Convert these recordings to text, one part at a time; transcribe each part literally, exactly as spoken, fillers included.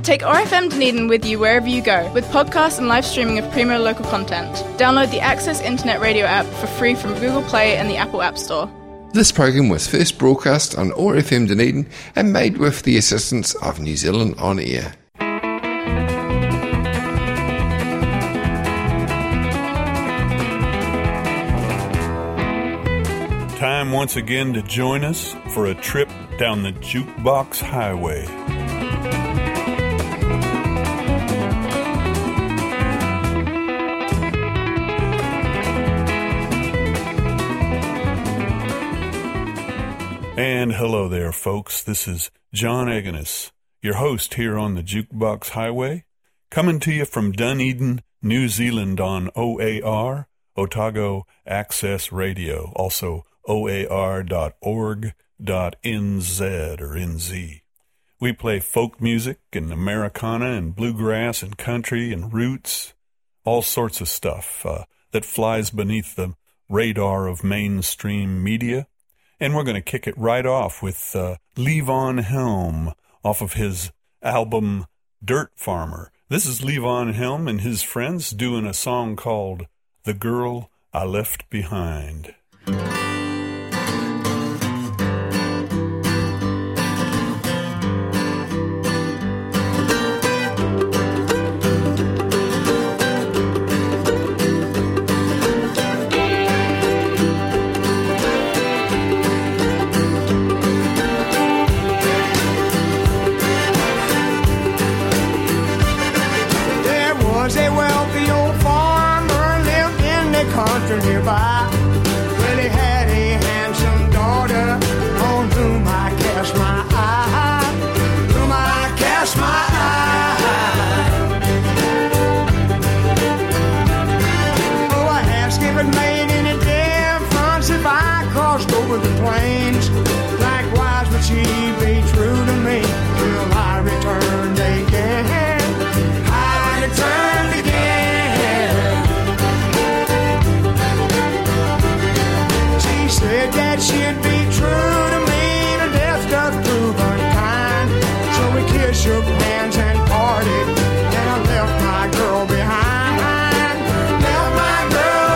Take O R F M Dunedin with you wherever you go, with podcasts and live streaming of premier local content. Download the Access Internet Radio app for free from Google Play and the Apple App Store. This program was first broadcast on O R F M Dunedin and made with the assistance of New Zealand On Air. Time once again to join us for a trip down the Jukebox Highway. And hello there, folks. This is John Eganus, your host here on the Jukebox Highway, coming to you from Dunedin, New Zealand on O A R, Otago Access Radio, also O A R dot org dot N Z or N Z. We play folk music and Americana and bluegrass and country and roots, all sorts of stuff uh, that flies beneath the radar of mainstream media. And we're going to kick it right off with uh, Levon Helm off of his album Dirt Farmer. This is Levon Helm and his friends doing a song called The Girl I Left Behind. Nearby, well, he had a handsome daughter on whom I cast my eye, whom I cast my eye. Oh, I asked if it made any difference if I crossed over the plains. Likewise, would she be true to me till I returned again? I returned again. Said that she'd be true to me, to death doth prove unkind. So we kissed, shook hands, and parted, and I left my girl behind. Left my girl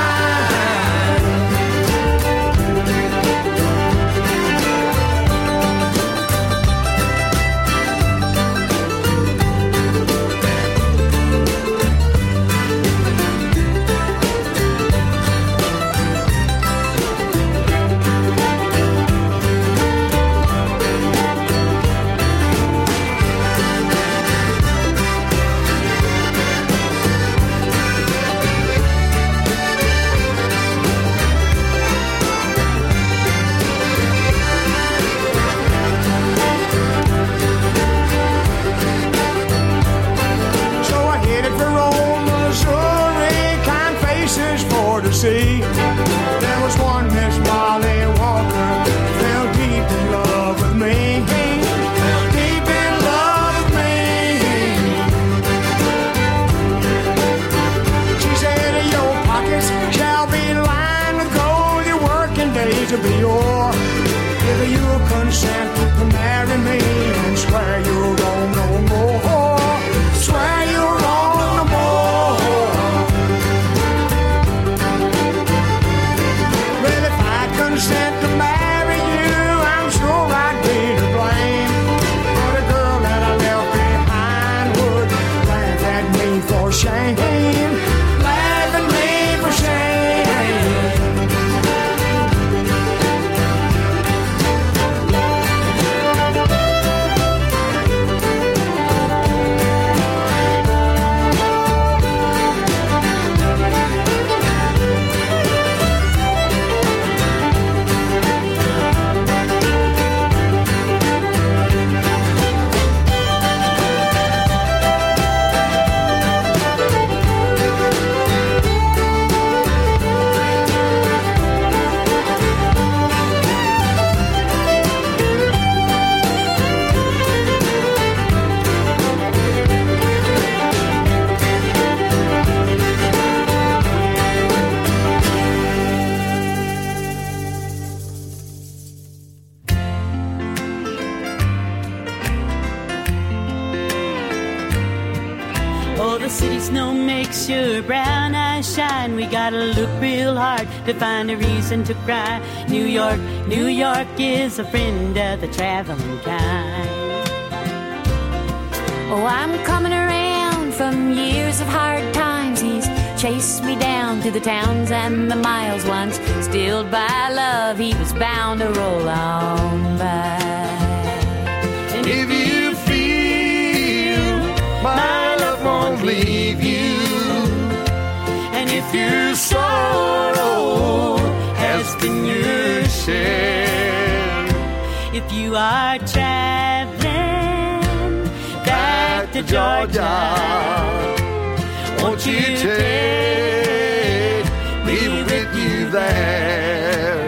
see. There was one Miss Molly Walker, fell deep in love with me, fell deep in love with me. She said, your pockets shall be lined with gold, your working days will be o'er. If you'll consent to marry me and swear you'll roam no more, swear you'll roam no more. Consent to marry you, I'm sure I'd be to blame. For the girl that I left behind would laugh at me for shame, laugh at me for shame. the city snow makes your brown eyes shine. We gotta look real hard to find a reason to cry. New York, New York is a friend of the traveling kind. Oh, I'm coming around from years of hard times. He's chased me down through the towns and the miles. Once stilled by love, he was bound to roll on by. And if you feel my love won't leave you, and if your sorrow has been your share, if you are traveling back to Georgia, won't you take me with you there?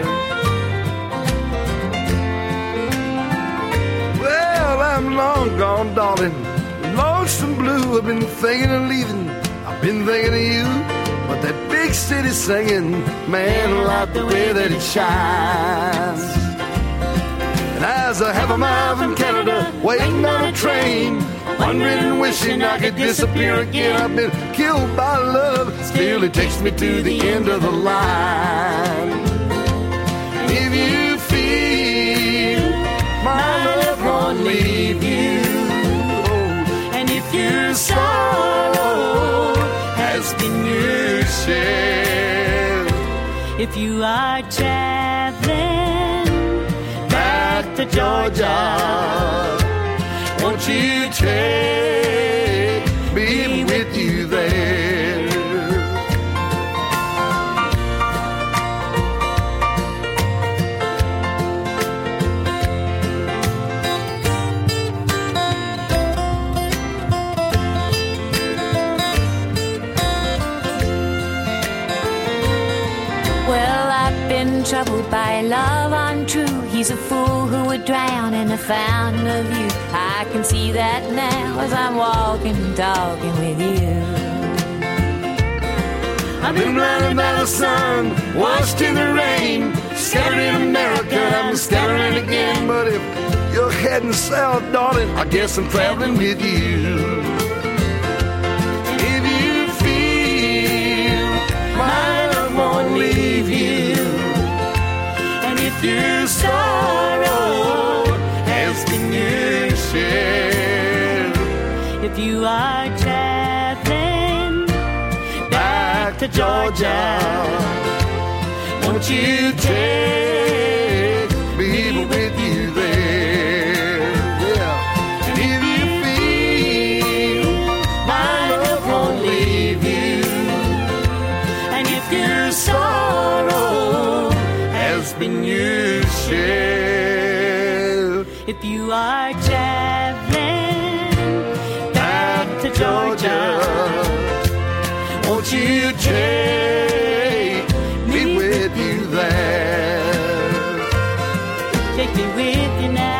Well, I'm long gone, darling, lonesome blue. I've been thinking of leaving, I've been thinking of you. But that big city singing, man, I like the way that it shines. And as I have a mile from Canada, waiting on a train, wondering and wishing I could disappear again. I've been killed by love, still it takes me to the end of the line. If you feel my love won't leave you, and if your sorrow has been your share, if you are traveling back to Georgia, won't you take me with you there? Well, I've been troubled by love untrue. He's a fool who would drown in a fountain of youth. I can see that now as I'm walking and talking with you. I've been blinded by the sun, washed in the rain, scattered in America, I'm scattering again. But if you're heading south, darling, I guess I'm traveling with you. If you feel my love won't leave you, and if your sorrow has been your share, if you are traveling back to Georgia, won't you take me with you there? Yeah. And if you feel my love won't leave you, and if your sorrow has been your share, if you are traveling back to Georgia, won't you take me with you there? Take me with you now.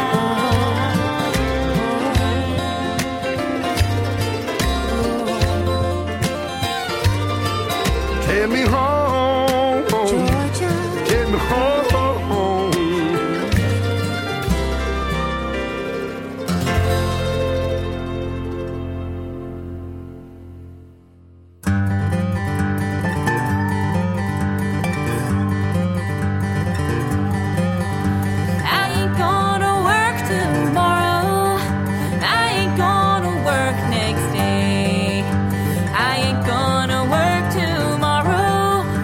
Take me home, Georgia, take me home. I ain't gonna work tomorrow. I ain't gonna work next day. I ain't gonna work tomorrow.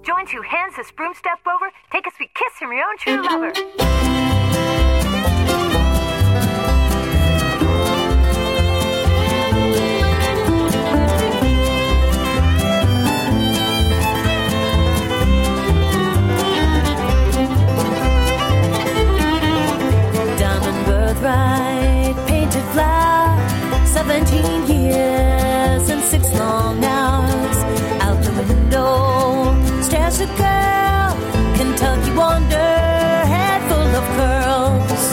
Join two hands, this broom step over. Take a sweet kiss from your own true lover. Diamond birthright, painted flower, seventeen years and six long hours. Out the window stares a girl, Kentucky wonder, head full of curls.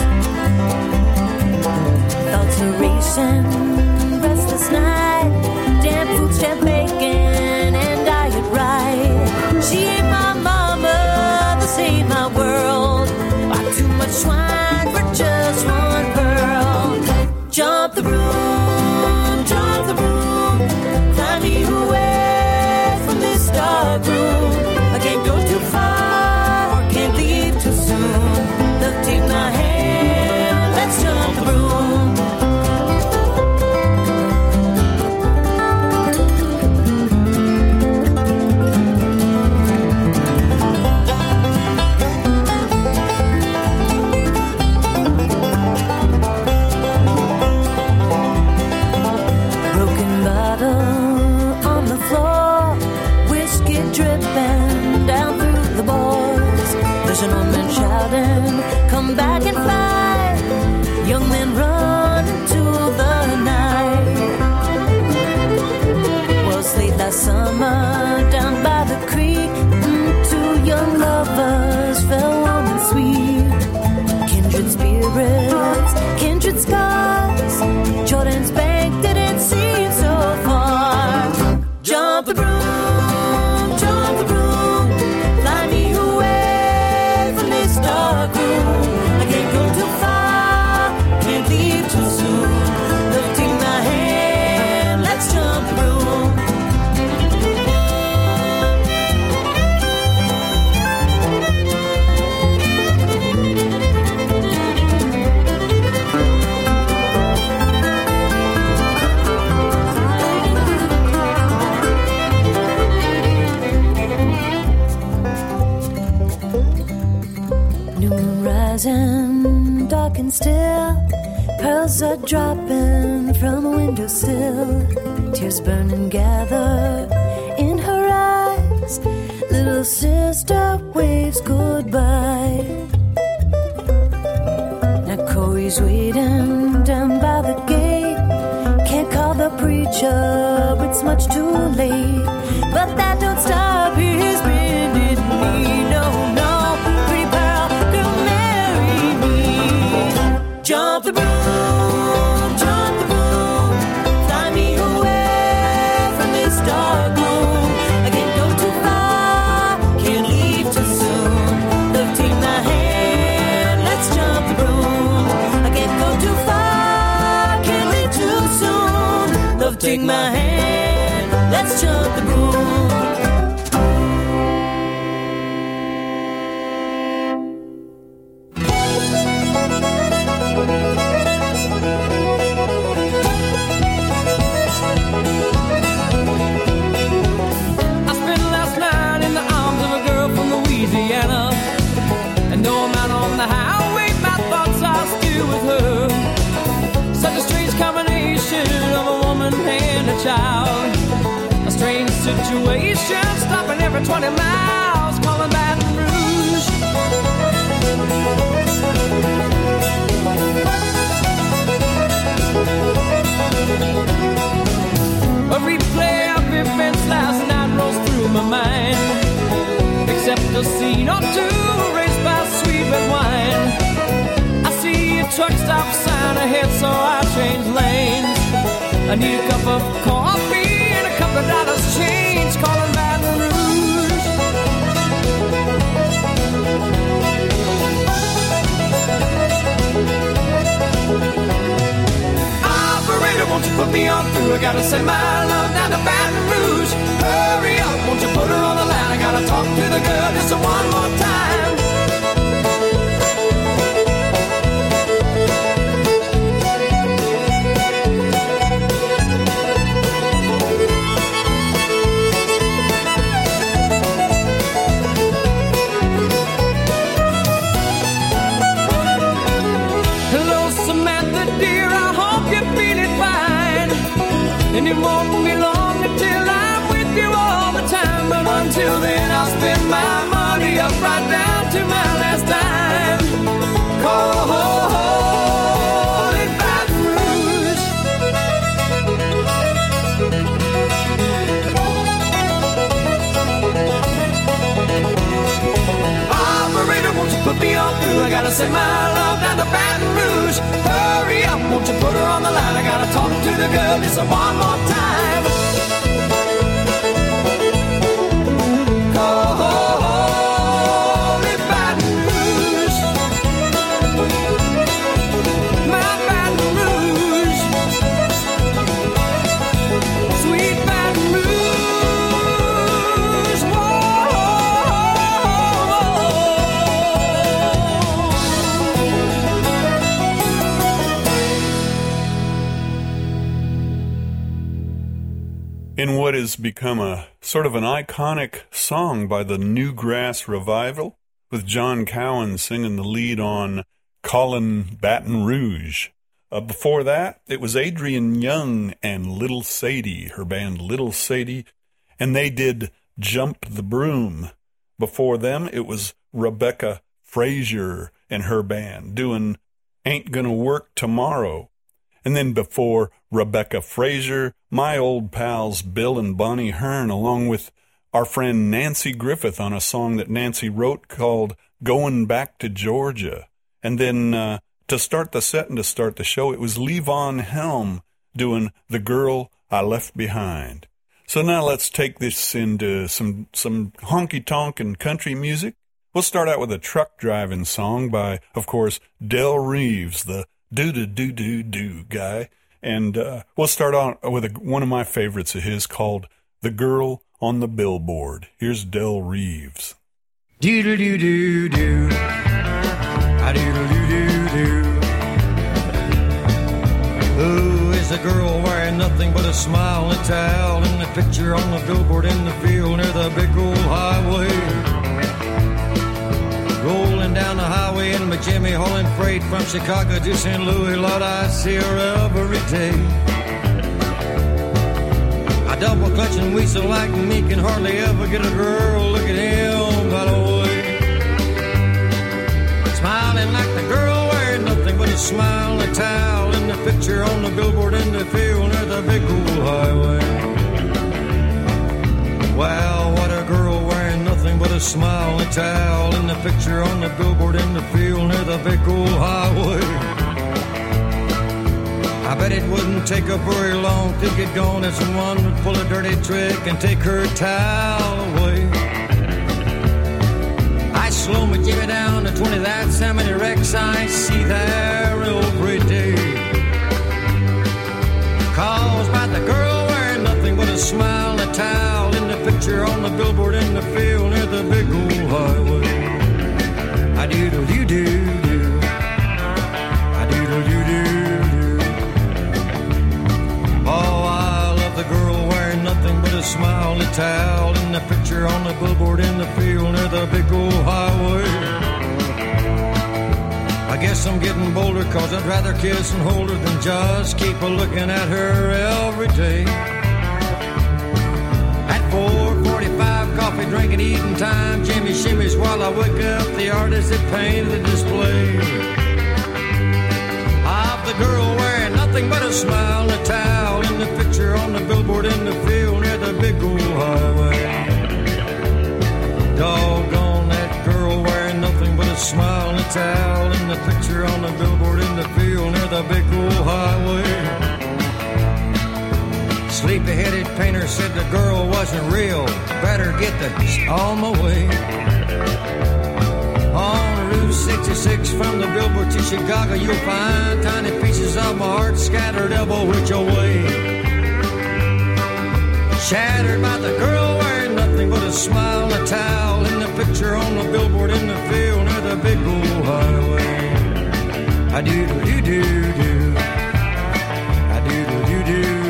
Thoughts are racing, restless night, damn food, damn bacon, and diet right. She ain't my mama, this ain't my world. Why too much wine for just one pearl? Jump the room, jump the room, find me away from this dark room. I can't go too far, can't leave too soon. Look, take my hand, let's jump the room. Broken bottle on the floor, whiskey dripping down through the boards. There's an old man shouting, come back and fight. Young men run into the night. Was late last summer down by the creek. Mm, two young lovers fell warm and sweet. Kindred spirits, kindred scars. Jordan's bank didn't seem so far. Jump the broom, jump the broom, fly me away from this dark room. I can't go too far, can't leave too soon. Look, take my hand, let's jump the broom. New moon rising, dark and still. Pearls are dropping from a windowsill. Tears burn and gather in her eyes. Little sister waves goodbye. Now Corey's waiting down by the gate. Can't call the preacher, it's much too late. But that don't stop his bending knee. No, no, pretty pearl, girl, marry me. Jump the broom, jump the broom, fly me away from this dark room. I can't go too far, can't leave too soon. Look, take my hand, let's jump the broom. I can't go too far, can't leave too soon. Love, take my hand, let's jump the broom. I spent last night in the arms of a girl from Louisiana. And though I'm out on the highway, my thoughts are still with her. Such a strange combination of a woman and a child. A strange situation, stopping every twenty miles, calling Baton Rouge. A replay of events last night rolls through my mind. Except a scene or two erased by sweet red wine. I see a truck stop sign ahead, so I change lanes. I need a cup of coffee and a couple of dollars change, calling Baton Rouge. Operator, won't you put me on through? I gotta send my love down to Baton Rouge. Hurry up, won't you put her on the line? I gotta talk to the girl just one more time. Until then, I'll spend my money up right down to my last dime. Cold in Baton Rouge. Operator, won't you put me on through? I gotta send my love down to Baton Rouge. Hurry up, won't you put her on the line? I gotta talk to the girl just one more time. In what has become a sort of an iconic song by the Newgrass Revival, with John Cowan singing the lead on Callin' Baton Rouge. Uh, before that, it was Adrian Young and Little Sadie, her band Little Sadie, and they did Jump the Broom. Before them, it was Rebecca Frazier and her band doing Ain't Gonna Work Tomorrow. And then before Rebecca Frazier, my old pals Bill and Bonnie Hearn, along with our friend Nancy Griffith on a song that Nancy wrote called Going Back to Georgia. And then uh, to start the set and to start the show, it was Levon Helm doing The Girl I Left Behind. So now let's take this into some, some honky-tonk and country music. We'll start out with a truck driving song by, of course, Del Reeves, the do-do-do-do-do guy. And uh, we'll start out with a, one of my favorites of his called The Girl on the Billboard. Here's Del Reeves. Do-do-do-do-do. Ah-do-do-do-do-do. Who is a girl wearing nothing but a smile and a towel in the picture on the billboard in the field near the big old highway? Rolling down the highway in my Jimmy hauling freight from Chicago to Saint Louis, Lord, I see her every day. I double clutch and whistle like me, can hardly ever get a girl. Look at him, by the way. Smiling like the girl wearing nothing but a smile and a towel in the picture on the billboard in the field near the big old highway. Wow, what a girl wearing nothing but a smile and a towel in the picture on the billboard in the field near the big old highway. I bet it wouldn't take her very long to get gone if someone would pull a dirty trick and take her towel away. I slow my Jimmy down to twenty, that's how many wrecks I see there every day. Caused by the girl wearing nothing but a smile and a towel in the picture on the billboard in the field near the big old highway. I doodle doo doo doo. I doodle doo doo doo. Oh, I love the girl wearing nothing but a smile and a towel in the picture on the billboard in the field near the big old highway. I guess I'm getting bolder, cause I'd rather kiss and hold her than just keep a looking at her every day. At four forty-five, coffee drinking, eating time, Jimmy shimmies while I wake up the artist that painted the display of the girl wearing nothing but a smile and a towel in the picture on the billboard in the field near the big old highway. Doggone that girl wearing nothing but a smile and a towel in the picture on the billboard in the field near the big old highway. Sleepy-headed painter said the girl wasn't real. Better get the on my way. On Route sixty-six from the billboard to Chicago, you'll find tiny pieces of my heart scattered elbow which away. Shattered by the girl wearing nothing but a smile and a towel in the picture on the billboard in the field near the big old highway. I doodle doo doo doo. I doodle doo doo doo.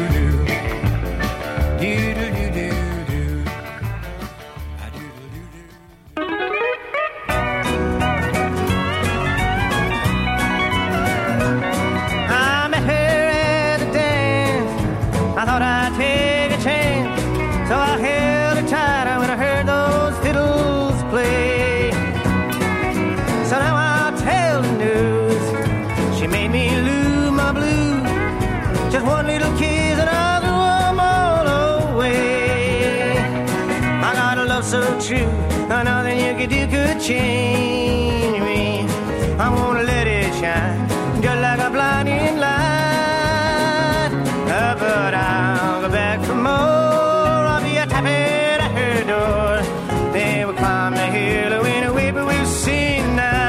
Doodle doo doo doo. I doodle doo doo. I met her at a dance. I thought I'd take a chance, so I held her tight when I heard those true. Nothing you could do could change me. I'm gonna let it shine, just like a blinding light. Uh, but I'll go back for more. I'll be a tapping at her door. They will climb the hill, and away, but we'll see now.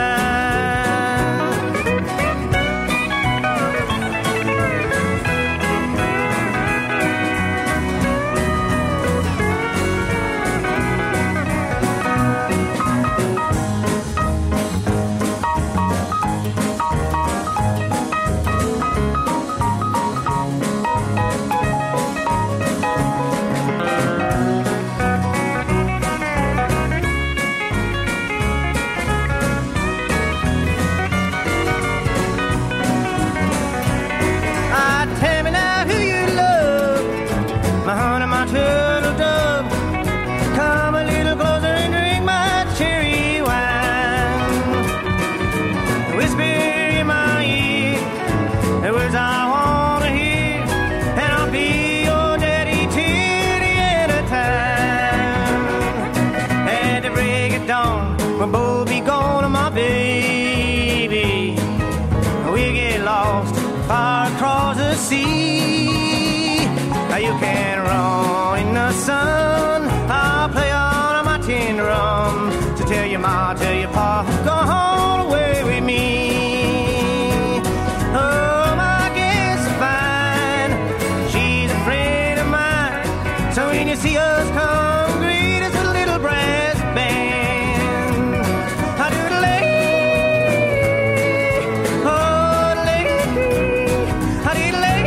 You can run in the sun. I'll play on my tin drum to tell your ma, tell your pa, go on away with me. Oh, my guess is fine. She's a friend of mine. So when you see us come, greet us a little brass band. I do the lady, oh, the lady, I do the lady.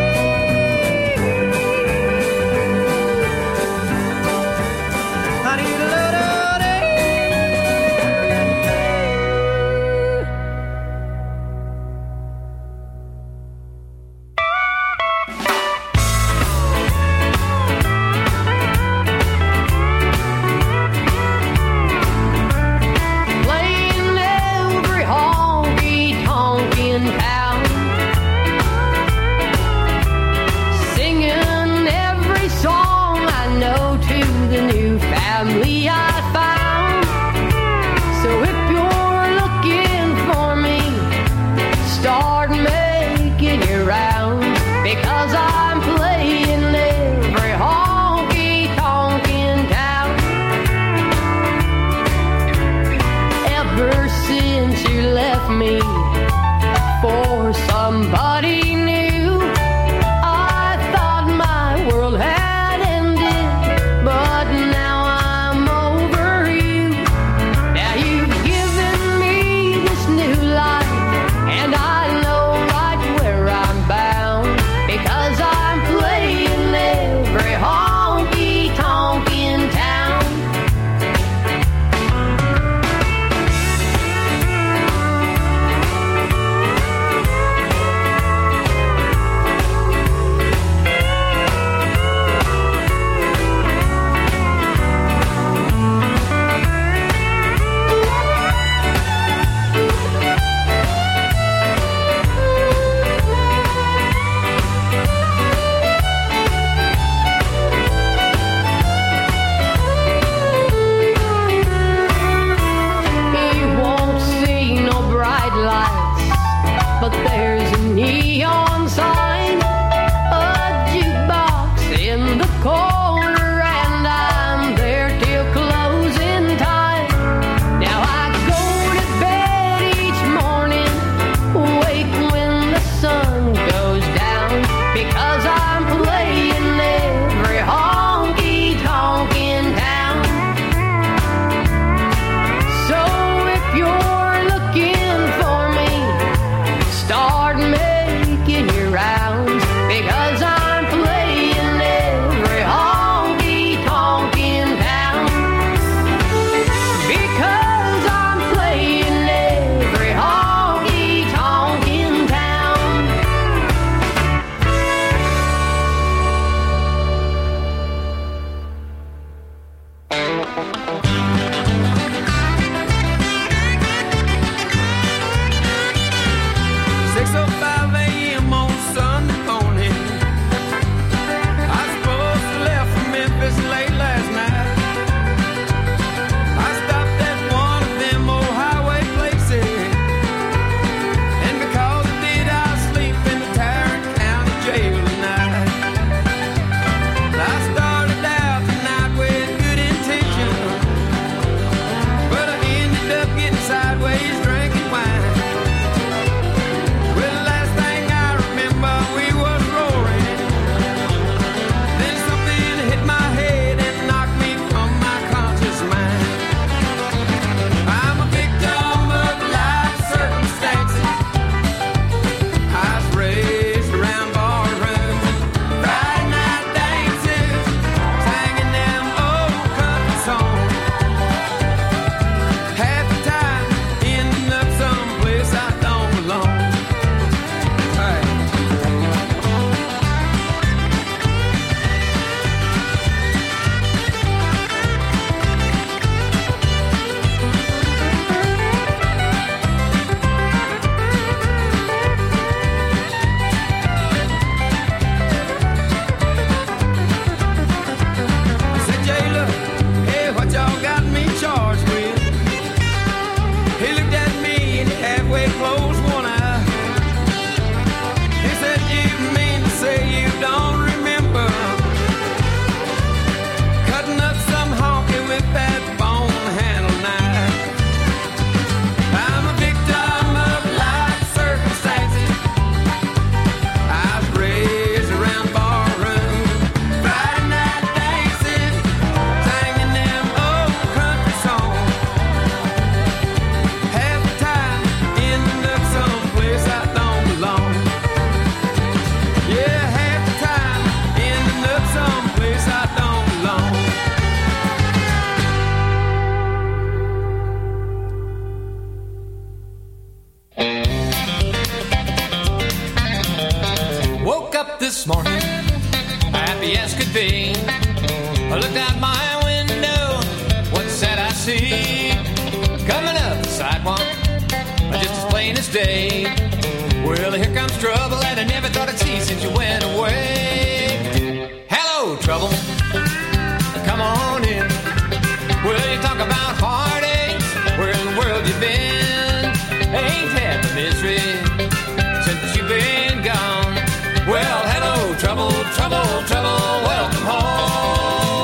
this morning, happy as could be. I looked out my window, what's that I see? Coming up the sidewalk, just as plain as day. Well, here comes trouble that I never thought I'd see since you went away. Hello, trouble, come on in. Well, you talk about heartaches, where in the world you been? Ain't had the misery since you've been gone. Well, hello, trouble, trouble, trouble, welcome home.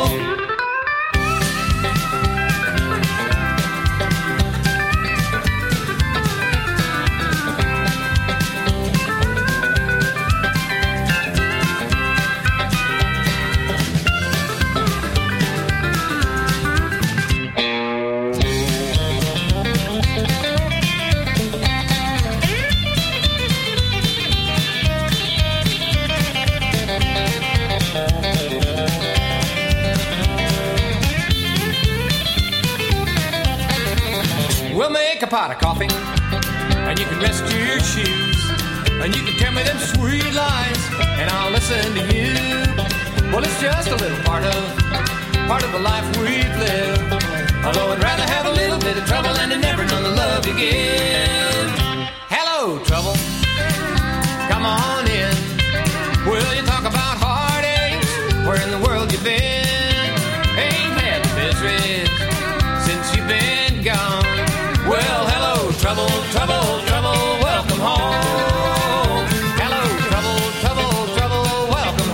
We'll make a pot of coffee, and you can rest your shoes, and you can tell me them sweet lies, and I'll listen to you. Well, it's just a little part of, part of the life we've lived. Although I'd rather have a little bit of trouble than to never know the love you give. Hello, trouble, come on in. Will you talk about heartaches, where in the world you've been? Ain't had the misery since you've been gone. Well, hello, trouble, trouble, trouble, welcome home. Hello, trouble, trouble, trouble, welcome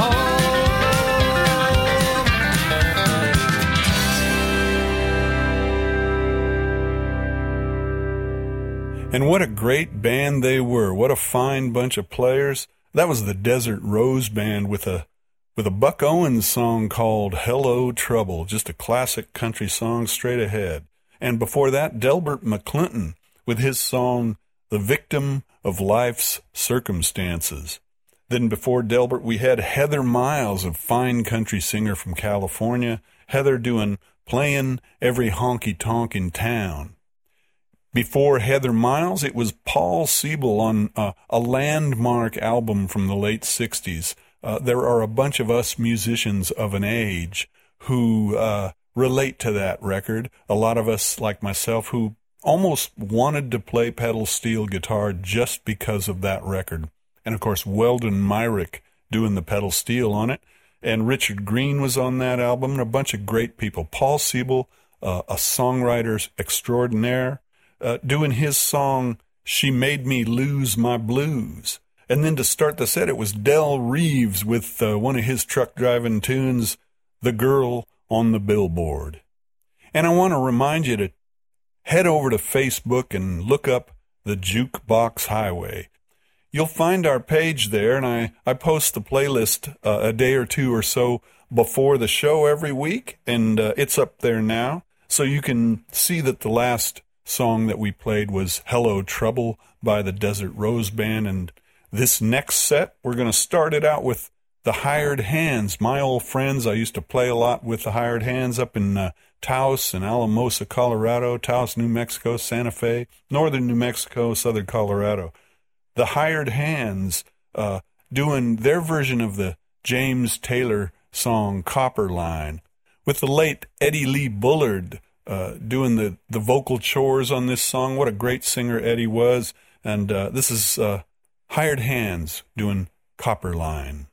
home. And what a great band they were. What a fine bunch of players. That was the Desert Rose Band with a with a Buck Owens song called Hello, Trouble, just a classic country song straight ahead. And before that, Delbert McClinton with his song, The Victim of Life's Circumstances. Then before Delbert, we had Heather Miles, a fine country singer from California. Heather doing Playing Every Honky Tonk in Town. Before Heather Miles, it was Paul Siebel on uh, a landmark album from the late sixties. Uh, there are a bunch of us musicians of an age who uh, relate to that record. A lot of us, like myself, who almost wanted to play pedal steel guitar just because of that record. And, of course, Weldon Myrick doing the pedal steel on it. And Richard Green was on that album, and a bunch of great people. Paul Siebel, uh, a songwriter extraordinaire, uh, doing his song, She Made Me Lose My Blues. And then to start the set, it was Del Reeves with uh, one of his truck-driving tunes, The Girl on the Billboard. And I want to remind you to head over to Facebook and look up the Jukebox Highway. You'll find our page there, and I, I post the playlist uh, a day or two or so before the show every week, and uh, it's up there now. So you can see that the last song that we played was Hello, Trouble by the Desert Rose Band, and this next set, we're going to start it out with the Hired Hands. My old friends, I used to play a lot with the Hired Hands up in uh, Taos and Alamosa, Colorado, Taos, New Mexico, Santa Fe, northern New Mexico, southern Colorado. The Hired Hands uh, doing their version of the James Taylor song Copper Line, with the late Eddie Lee Bullard uh, doing the, the vocal chores on this song. What a great singer Eddie was. And uh, this is uh, Hired Hands doing Copper Line.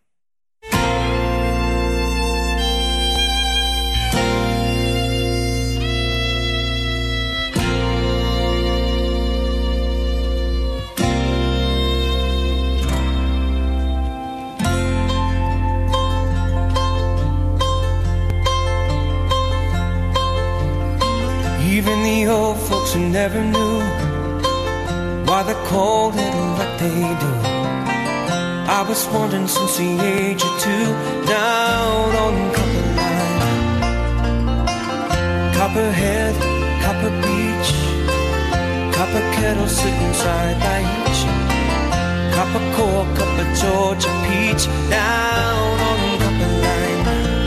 Even the old folks who never knew why they called it what they do. I was wondering since the age of two, down on Copper Line, Copperhead, Copper Beach, copper kettle sitting side by each, copper core, copper Georgia peach, down on Copper Line.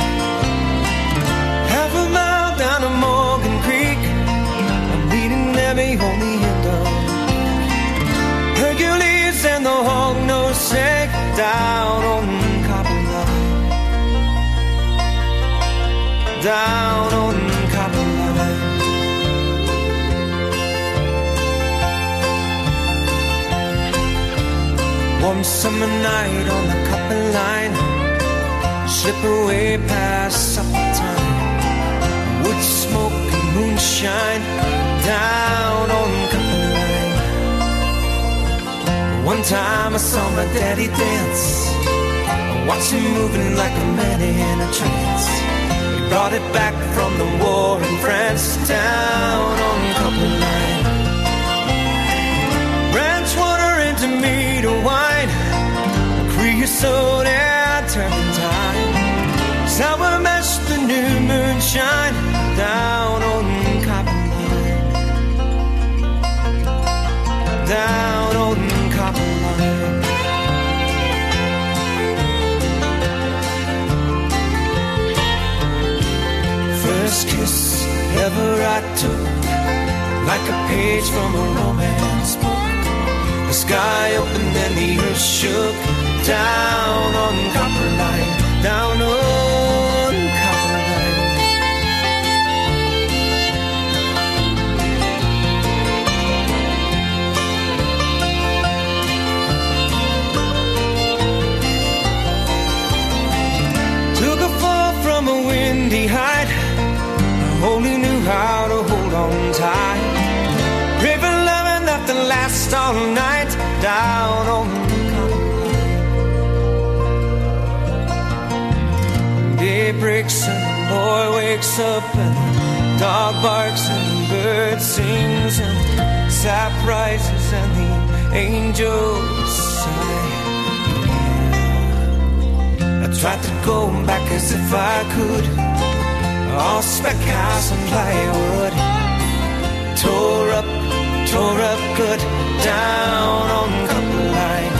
Half a mile down to Morgan Creek, I'm meeting Debbie on the end of Hercules and the hog-nosed snake down on Copper down on Copper Line. One summer night on the Copper Line, slip away past supper time, wood smoke and moonshine down on Copper Line. One time I saw my daddy dance, I watched him moving like a man in a trance. He brought it back from the war in France down on Copper Line. Ranch water into meat or wine, creosote and turpentine, sour mash the new moonshine down on Copper Line. Down on Copper Line. First kiss ever I took, like a page from a romance book. The sky opened and the earth shook down on Copper Line. Down on Copper Line. Took a fall from a windy height, I only knew how to hold on tight. Pray for loving that to last all night down on Copper Line. Day breaks and the boy wakes up and the dog barks and the bird sings and sap rises and the angels sigh. I tried to go back as if I could, all spec house and plywood, tore up, tore up good down on Copper Line.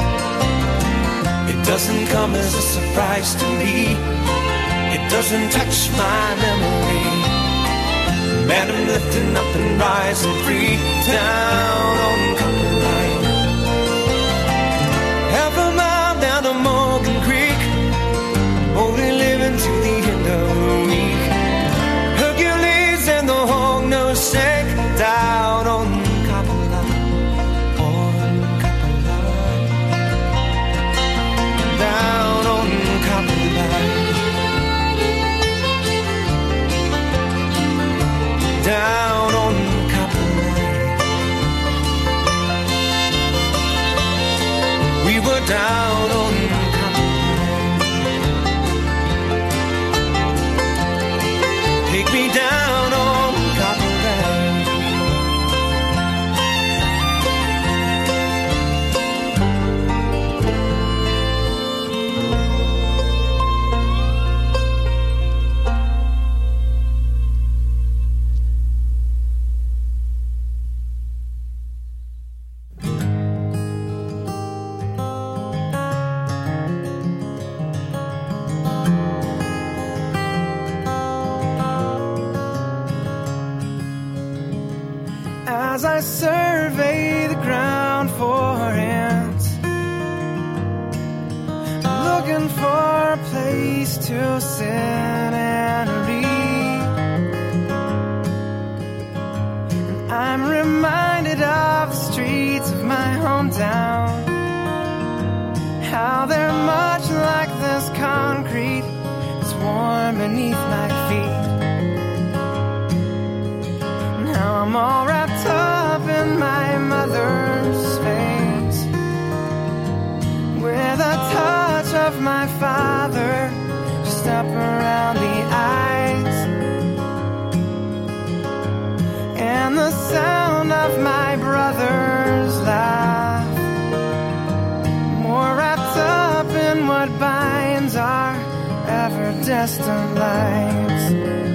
It doesn't come as a surprise to me, it doesn't touch my memory. Man, I'm lifting up and rising free down on Copper Line. Half a mile down to Morgan Creek, only living to the end of the week. Hercules and the hog-nosed snake down on Copper Line. On Copper Line. Down on Copper Line. Down on Copper Line. We were down on Copper Line. Take me down on Copper Line. As I survey the ground for ants, looking for a place to sit and read, and I'm reminded of the streets of my hometown, how they're much like this concrete, it's warm beneath my feet. Now I'm all wrapped up in my mother's face, with a touch of my father just up around the eyes, and the sound of my brother's laugh, more wrapped up in what binds our ever-distant lives.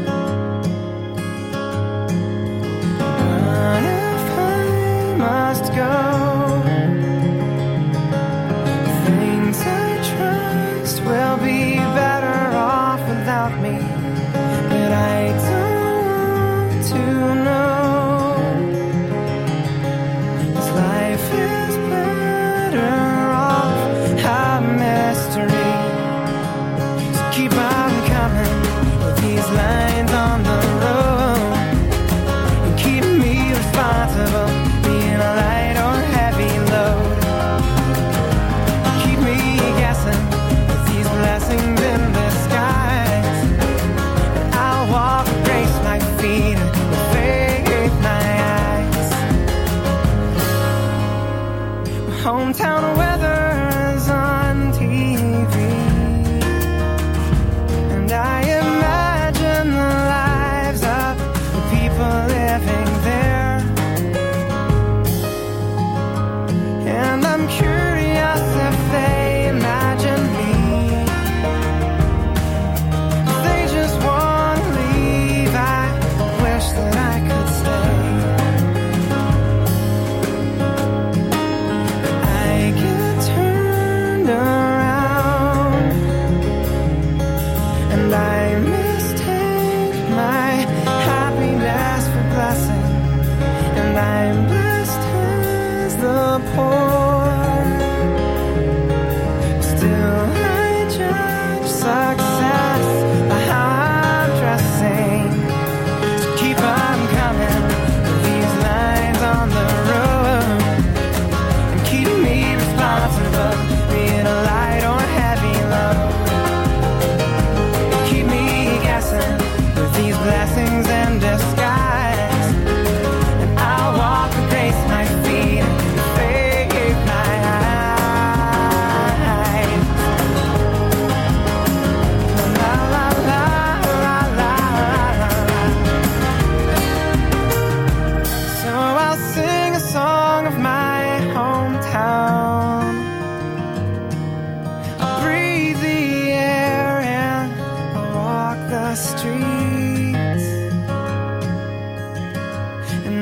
But if I must go, things I trust will be better off without me, but I don't want to know, 'cause life is better off a mystery. So keep on coming with these lines.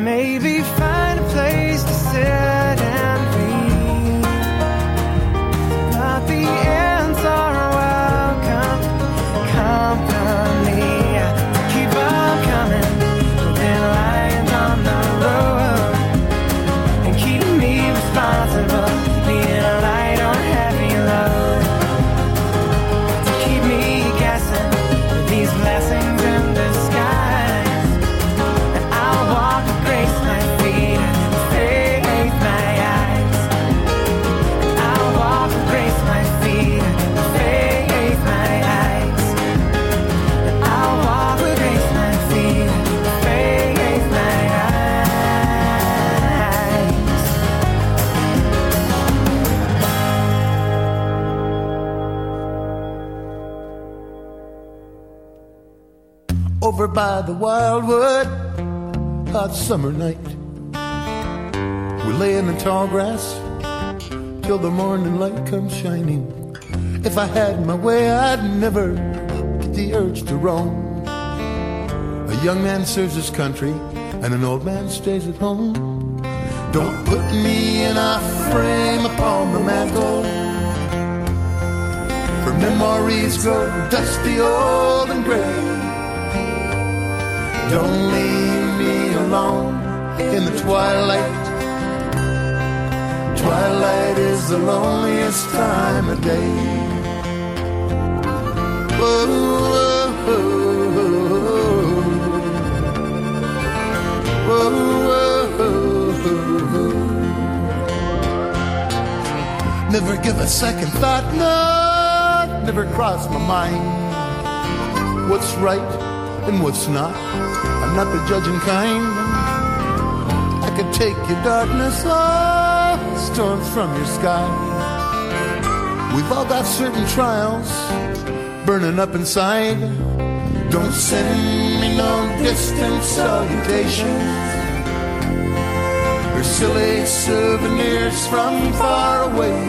maybe find a place to sit and read. But the ends are welcome company. Keep on coming, within lines on the road, and keep me responsible, being a light or heavy load. To keep me guessing with these blessings in disguise, and I'll walk with grace my feet and faith my eyes. And I'll walk with grace my feet and faith my eyes. And I'll walk with grace my feet and faith my eyes. Over by the wildwood, hot summer night, we lay in the tall grass till the morning light comes shining. If I had my way, I'd never get the urge to roam. A young man serves his country and an old man stays at home. Don't put me in a frame upon the mantle, for memories grow dusty, old and gray. Don't leave me alone in the twilight. Twilight is the loneliest time of day. Whoa, whoa, whoa, whoa, whoa. Never give a second thought, no, never cross my mind. What's right and what's not, I'm not the judging kind. I could take your darkness, oh, storms from your sky. We've all got certain trials burning up inside. Don't send me no distant salutations or silly souvenirs from far away.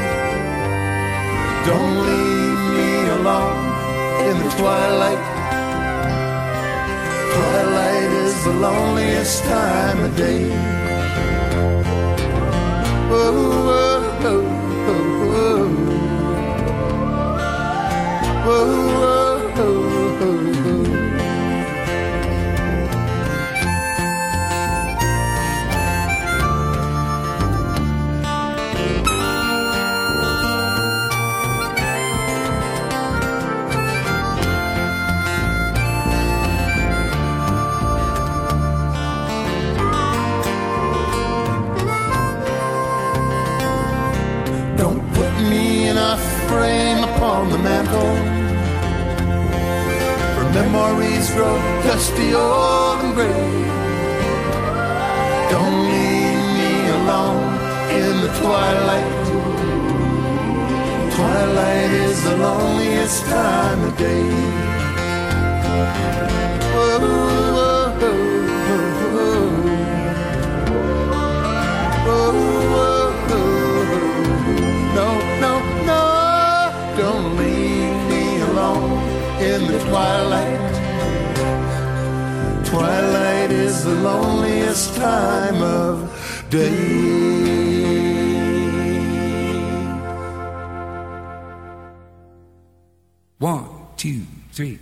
Don't leave me alone in the twilight. Twilight is the loneliest time of day. Whoa, whoa, whoa, whoa. Whoa, whoa, whoa, whoa. Frame upon the mantle, for memories grow dusty, old and gray. Don't leave me alone in the twilight. Twilight is the loneliest time of day. Whoa, whoa, whoa, whoa. Whoa, whoa, whoa. No, no, no. Don't leave me alone in the twilight. Twilight is the loneliest time of day. One, two, three.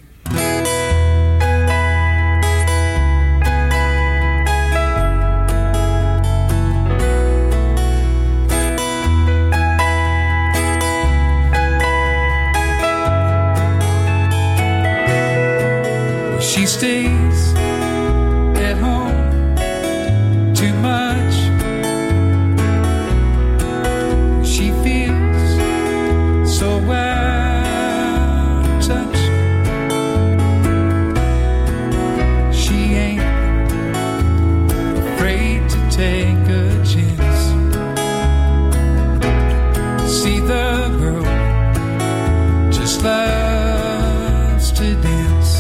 She stays at home too much. She feels so out of touch. She ain't afraid to take a chance. See the girl just loves to dance.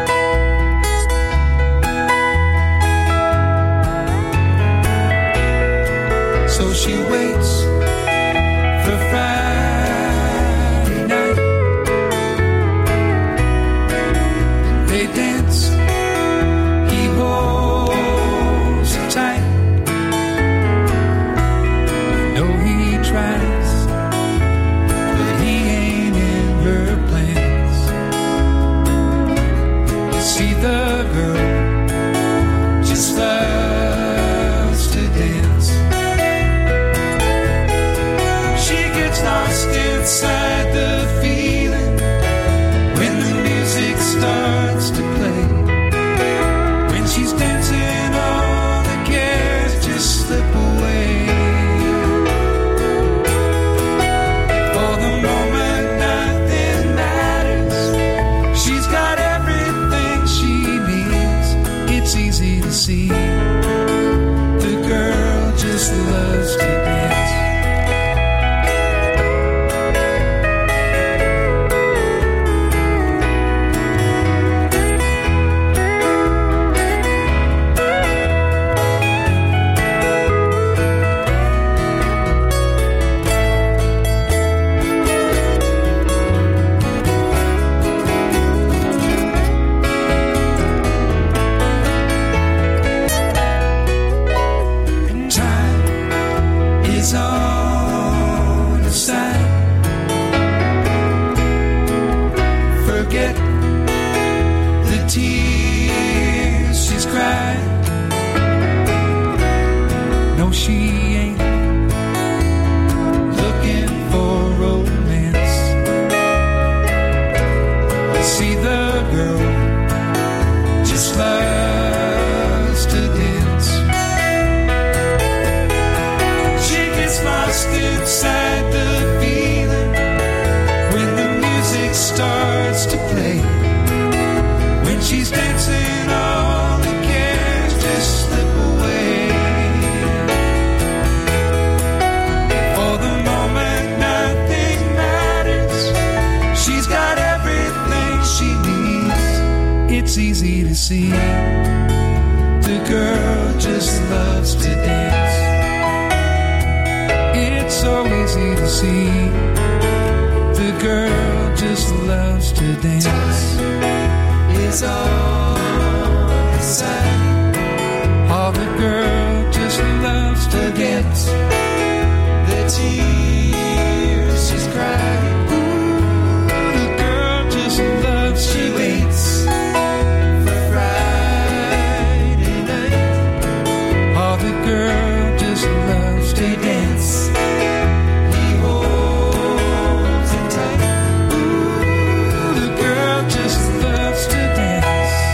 So she waits for Friday night. They dance, he holds her tight. loves to dance. Time is on his side. Oh, the girl just loves to Forget dance. the tears she's cried. The girl just loves She to dance. waits for Friday night. Oh, the girl just loves to dance. Dance. He holds her tight. Ooh, the girl just loves to dance.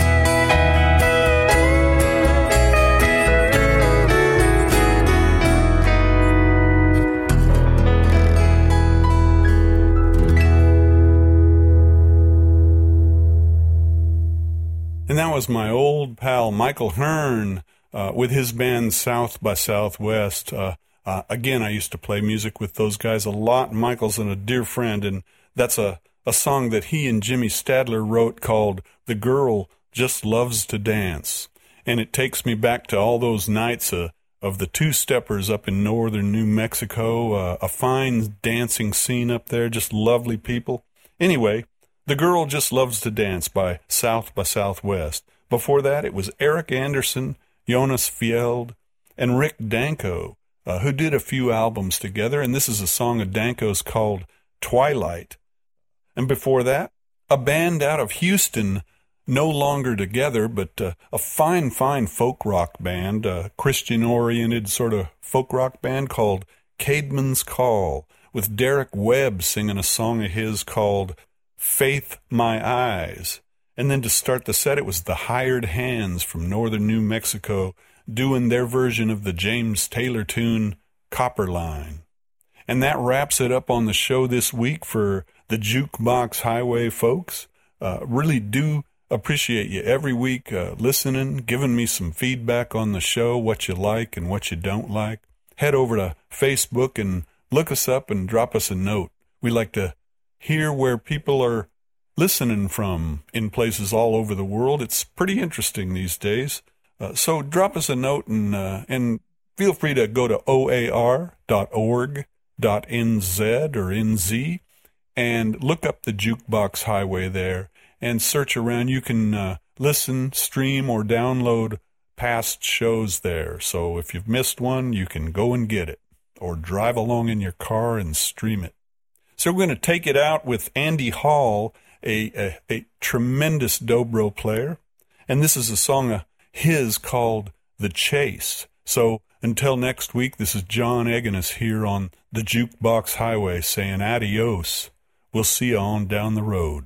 And that was my old pal Michael Hearn uh, with his band South by Southwest. Uh, uh, again, I used to play music with those guys a lot. Michael's a dear friend, and that's a, a song that he and Jimmy Stadler wrote called The Girl Just Loves to Dance. And it takes me back to all those nights uh, of the two-steppers up in northern New Mexico, uh, a fine dancing scene up there, just lovely people. Anyway, The Girl Just Loves to Dance by South by Southwest. Before that, it was Eric Anderson, Jonas Fjeld, and Rick Danko, uh, who did a few albums together, and this is a song of Danko's called Twilight. And before that, a band out of Houston, no longer together, but uh, a fine, fine folk rock band, a Christian-oriented sort of folk rock band called Caedmon's Call, with Derek Webb singing a song of his called Faith My Eyes. And then to start the set, it was the Hired Hands from northern New Mexico doing their version of the James Taylor tune Copperline. And that wraps it up on the show this week for the Jukebox Highway folks. Uh, really do appreciate you every week uh, listening, giving me some feedback on the show, what you like and what you don't like. Head over to Facebook and look us up and drop us a note. We like to hear where people are listening from in places all over the world. It's pretty interesting these days. Uh, so drop us a note and uh, and feel free to go to O A R dot org dot N Z or N Z and look up the Jukebox Highway there and search around. You can uh, listen, stream, or download past shows there. So if you've missed one, you can go and get it or drive along in your car and stream it. So we're going to take it out with Andy Hall, a, a, a tremendous dobro player. And this is a song of his called The Chase. So until next week, this is John Eganis here on the Jukebox Highway saying adios. We'll see you on down the road.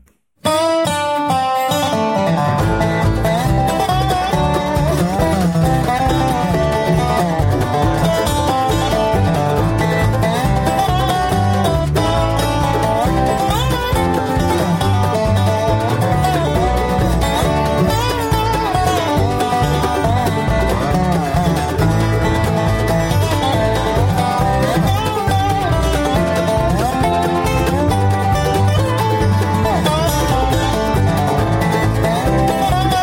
Thank you.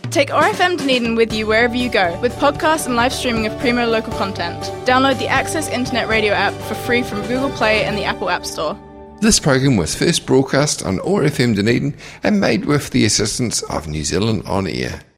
Take O R F M Dunedin with you wherever you go with podcasts and live streaming of Primo local content. Download the Access Internet Radio app for free from Google Play and the Apple App Store. This program was first broadcast on O R F M Dunedin and made with the assistance of New Zealand On Air.